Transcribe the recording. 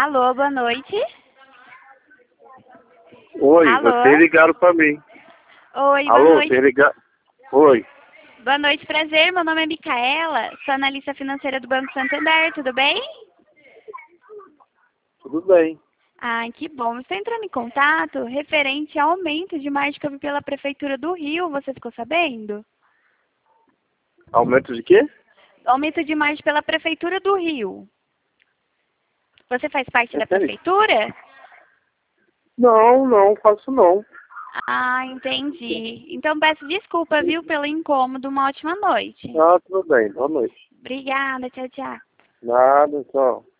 Alô, boa noite. Oi, Alô? vocês ligaram pra mim. Oi, boa Alô, noite. vocês ligaram... Oi, Boa noite, prazer. Meu nome é Micaela, sou analista financeira do Banco Santander, tudo bem? tudo bem. Ah, que bom. Estou entrando em contato referente ao aumento de margem pela Prefeitura do Rio, você ficou sabendo? Aumento de quê? Aumento de margem pela Prefeitura do Rio. Você faz parte da Peraí. Prefeitura? Não faço não. Ah, entendi. Então peço desculpa, viu, pelo incômodo. Uma ótima noite. Ah, tudo bem, boa noite. Obrigada, tchau, tchau. Nada, tchau.